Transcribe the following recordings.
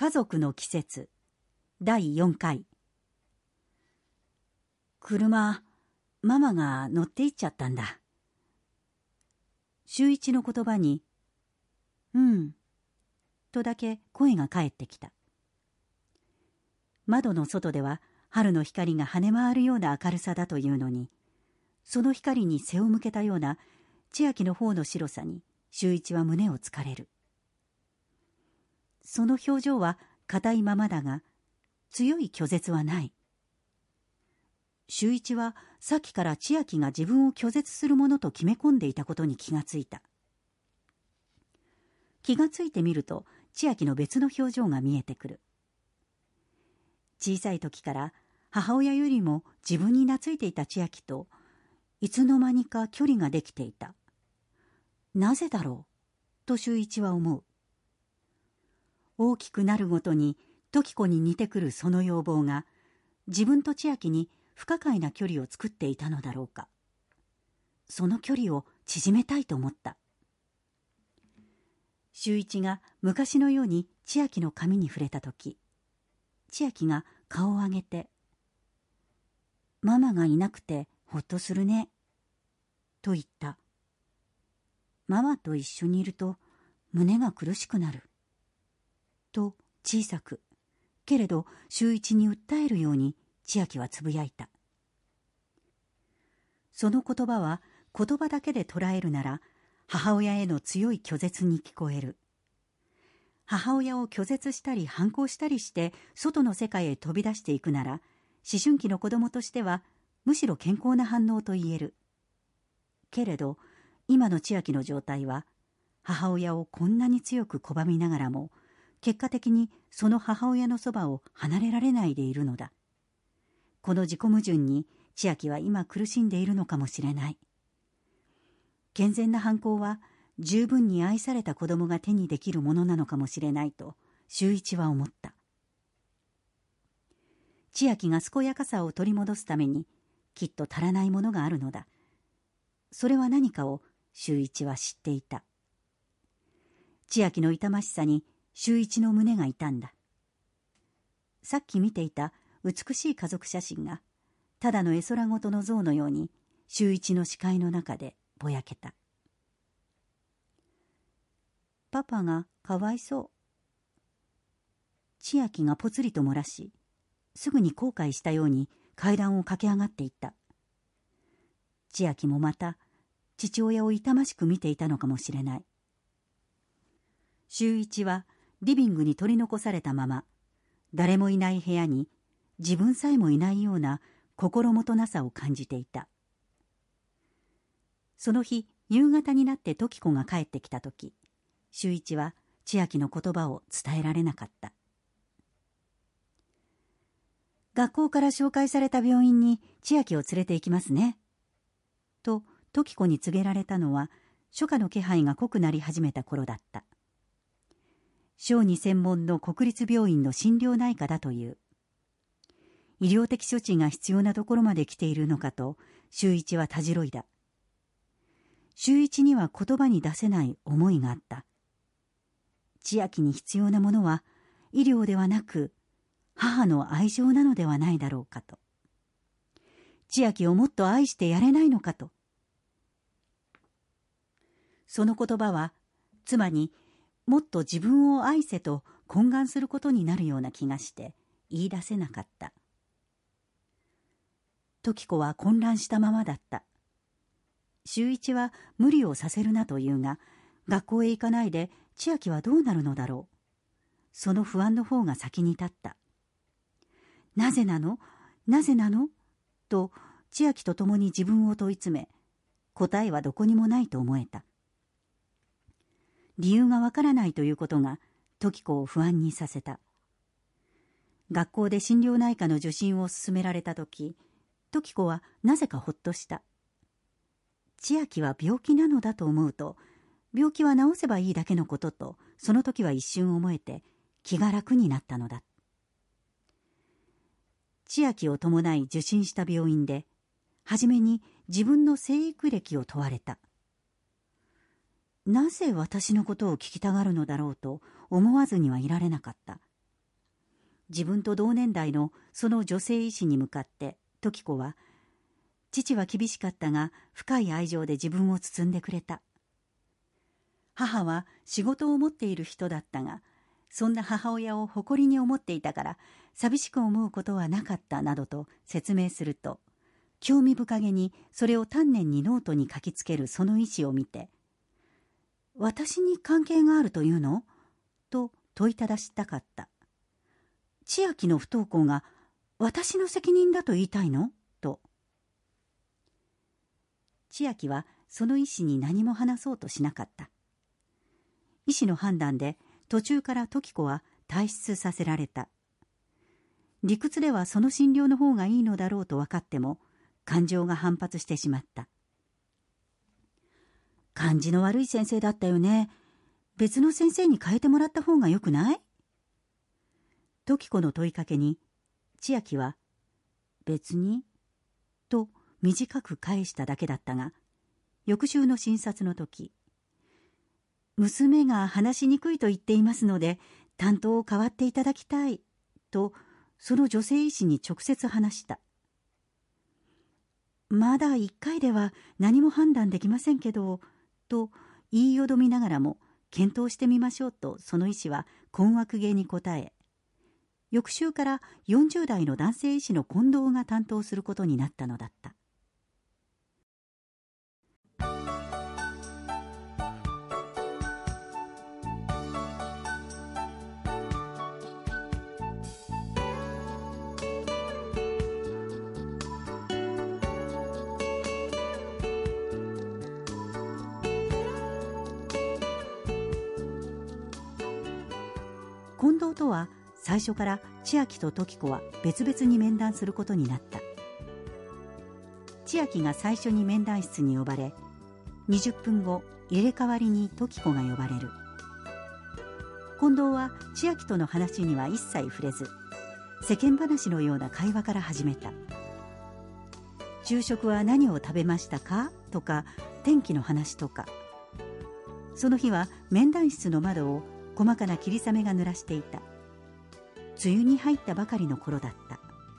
家族の季節第4回。車、ママが乗って行っちゃったんだ。秀一の言葉に、とだけ声が返ってきた。窓の外では春の光が跳ね回るような明るさだというのに、その光に背を向けたような千秋の方の白さに秀一は胸をつかれる。その表情は硬いままだが、強い拒絶はない。秀一はさっきから千秋が自分を拒絶するものと決め込んでいたことに気がついた。気がついてみると千秋の別の表情が見えてくる。小さい時から母親よりも自分に懐いていた千秋といつの間にか距離ができていた。なぜだろうと秀一は思う。大きくなるごとに時子に似てくるその要望が自分と千秋に不可解な距離を作っていたのだろうか。その距離を縮めたいと思った。秀一が昔のように千秋の髪に触れたとき、千秋が顔を上げて、ママがいなくてほっとするね、と言った。ママと一緒にいると胸が苦しくなる。と小さく、けれど秀一に訴えるように千秋はつぶやいた。その言葉は言葉だけで捉えるなら母親への強い拒絶に聞こえる。母親を拒絶したり反抗したりして外の世界へ飛び出していくなら、思春期の子供としてはむしろ健康な反応と言える。けれど今の千秋の状態は母親をこんなに強く拒みながらも結果的にその母親のそばを離れられないでいるのだ。この自己矛盾に千秋は今苦しんでいるのかもしれない。健全な反抗は十分に愛された子供が手にできるものなのかもしれないと秀一は思った。千秋が健やかさを取り戻すためにきっと足らないものがあるのだ。それは何かを秀一は知っていた。千秋の痛ましさに秀一の胸が痛んだ。さっき見ていた美しい家族写真がただの絵空事の像のように秀一の視界の中でぼやけた。パパがかわいそう。千秋がぽつりと漏らし、すぐに後悔したように階段を駆け上がっていった。千秋もまた父親を痛ましく見ていたのかもしれない。秀一はリビングに取り残されたまま、誰もいない部屋に自分さえもいないような心もとなさを感じていた。その日、夕方になって時子が帰ってきたとき、秀一は千秋の言葉を伝えられなかった。学校から紹介された病院に千秋を連れて行きますね。と時子に告げられたのは初夏の気配が濃くなり始めた頃だった。小児専門の国立病院の心療内科だという。医療的処置が必要なところまで来ているのかと秀一はたじろいだ。秀一には言葉に出せない思いがあった。千秋に必要なものは医療ではなく母の愛情なのではないだろうかと。千秋をもっと愛してやれないのかと。その言葉は妻にもっと自分を愛せと懇願することになるような気がして言い出せなかった。時子は混乱したままだった。秀一は無理をさせるなと言うが、学校へ行かないで千秋はどうなるのだろう。その不安の方が先に立った。なぜなのなぜなのと千秋と共に自分を問い詰め、答えはどこにもないと思えた。理由がわからないということが時子を不安にさせた。学校で心療内科の受診を勧められたとき、時子はなぜかほっとした。千秋は病気なのだと思うと、病気は治せばいいだけのこととその時は一瞬思えて気が楽になったのだ。千秋を伴い受診した病院で初めに自分の生育歴を問われた。なぜ私のことを聞きたがるのだろうと思わずにはいられなかった。 自分と同年代のその女性医師に向かって時子は、父は厳しかったが深い愛情で自分を包んでくれた。母は仕事を持っている人だったが、そんな母親を誇りに思っていたから寂しく思うことはなかったなどと説明すると、興味深げにそれを丹念にノートに書きつけるその意思を見て、私に関係があるというの？と問いただしたかった。千秋の不登校が私の責任だと言いたいの？と。千秋はその医師に何も話そうとしなかった。医師の判断で途中から時子は退出させられた。理屈ではその診療の方がいいのだろうと分かっても、感情が反発してしまった。感じの悪い先生だったよね。別の先生に変えてもらった方がよくない？時子の問いかけに、千秋は、別にと短く返しただけだったが、翌週の診察の時、娘が話しにくいと言っていますので、担当を代わっていただきたい、と、その女性医師に直接話した。まだ1回では何も判断できませんけど、と言いよどみながらも、検討してみましょうとその医師は困惑げに答え、翌週から40代の男性医師の近藤が担当することになったのだった。近藤とは最初から千秋と時子は別々に面談することになった。千秋が最初に面談室に呼ばれ、20分後入れ替わりに時子が呼ばれる。近藤は千秋との話には一切触れず、世間話のような会話から始めた。昼食は何を食べましたかとか、天気の話とか。その日は面談室の窓を細かな霧雨が濡らしていた。梅雨に入ったばかりの頃だった。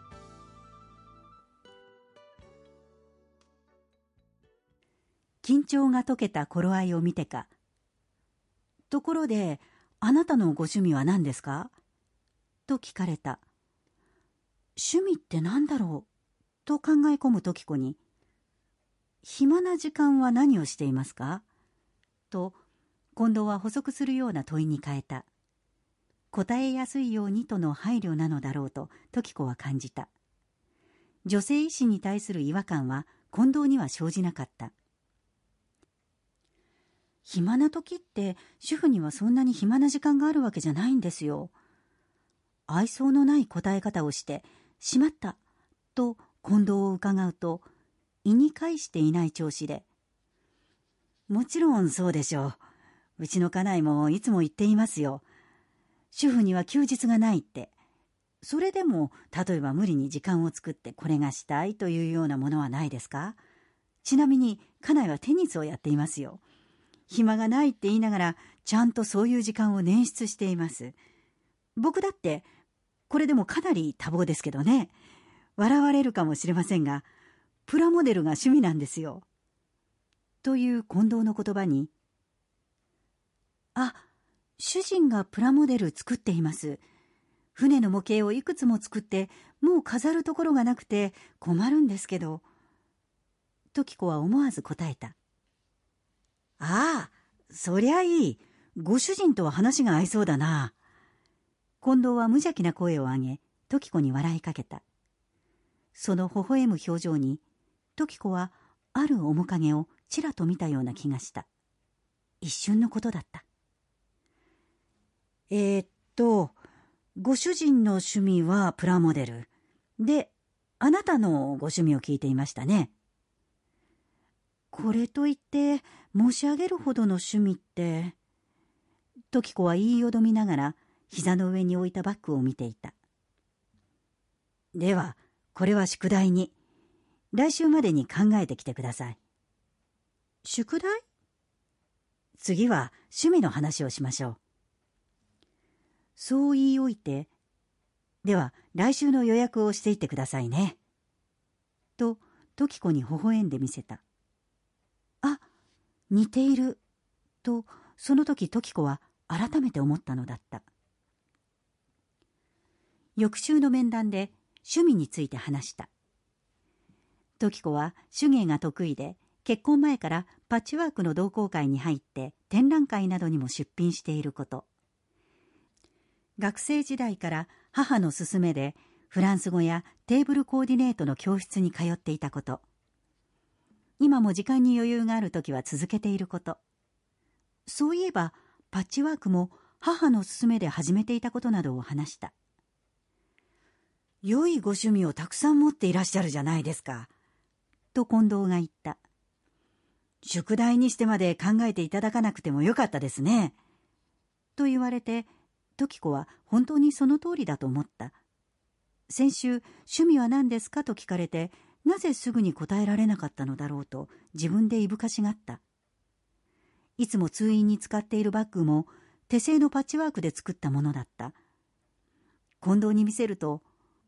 緊張が解けた頃合いを見てか、ところであなたのご趣味は何ですか？と聞かれた。趣味って何だろうと考え込む時子に、暇な時間は何をしていますか？と近藤は補足するような問いに変えた。答えやすいようにとの配慮なのだろうと時子は感じた。女性医師に対する違和感は近藤には生じなかった。暇な時って主婦にはそんなに暇な時間があるわけじゃないんですよ。愛想のない答え方をしてしまったと近藤を伺うと、意に介していない調子で、もちろんそうでしょう。うちの家内もいつも言っていますよ。主婦には休日がないって。それでも例えば無理に時間を作ってこれがしたいというようなものはないですか？ちなみに家内はテニスをやっていますよ。暇がないって言いながらちゃんとそういう時間を捻出しています。僕だってこれでもかなり多忙ですけどね。笑われるかもしれませんが、プラモデルが趣味なんですよ。という近藤の言葉に、あ、主人がプラモデル作っています。船の模型をいくつも作ってもう飾るところがなくて困るんですけど。時子は思わず答えた。ああ、そりゃいい。ご主人とは話が合いそうだな。近藤は無邪気な声を上げ、時子に笑いかけた。その微笑む表情に、時子はある面影をちらと見たような気がした。一瞬のことだった。ご主人の趣味はプラモデル。で、あなたのご趣味を聞いていましたね。これといって申し上げるほどの趣味って。時子は言いよどみながら膝の上に置いたバッグを見ていた。では、これは宿題に。来週までに考えてきてください。宿題？次は趣味の話をしましょう。そう言いおいて、 では来週の予約をしていってくださいね。と時子に微笑んでみせた。あ、似ている。とその時時子は改めて思ったのだった。翌週の面談で趣味について話した。時子は手芸が得意で、結婚前からパッチワークの同好会に入って展覧会などにも出品していること。学生時代から母の勧めでフランス語やテーブルコーディネートの教室に通っていたこと。今も時間に余裕があるときは続けていること。そういえばパッチワークも母の勧めで始めていたことなどを話した。良いご趣味をたくさん持っていらっしゃるじゃないですか。と近藤が言った。宿題にしてまで考えていただかなくてもよかったですね。と言われて、時子は本当にその通りだと思った。先週、趣味は何ですかと聞かれて、なぜすぐに答えられなかったのだろうと自分でいぶかしがった。いつも通院に使っているバッグも手製のパッチワークで作ったものだった。近藤に見せると、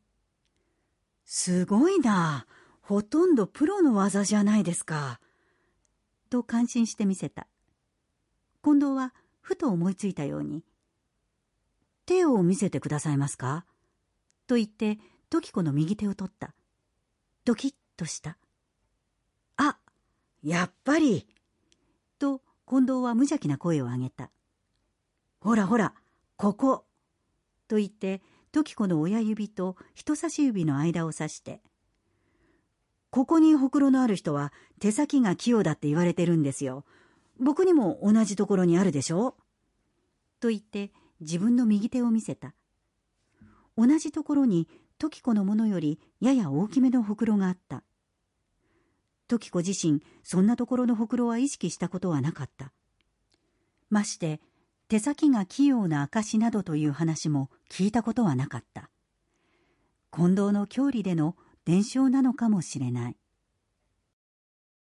すごいな。ほとんどプロの技じゃないですか。と感心してみせた。近藤はふと思いついたように、手を見せてくださいますかと言って時子の右手を取った。ドキッとした。あ、やっぱり。と近藤は無邪気な声を上げた。ほらほら、ここ。と言って時子の親指と人差し指の間を指して、ここにほくろのある人は手先が器用だって言われてるんですよ。僕にも同じところにあるでしょと言って自分の右手を見せた。同じところに時子のものよりやや大きめのほくろがあった。時子自身そんなところのほくろは意識したことはなかった。まして手先が器用な証などという話も聞いたことはなかった。近藤の郷里での伝承なのかもしれない。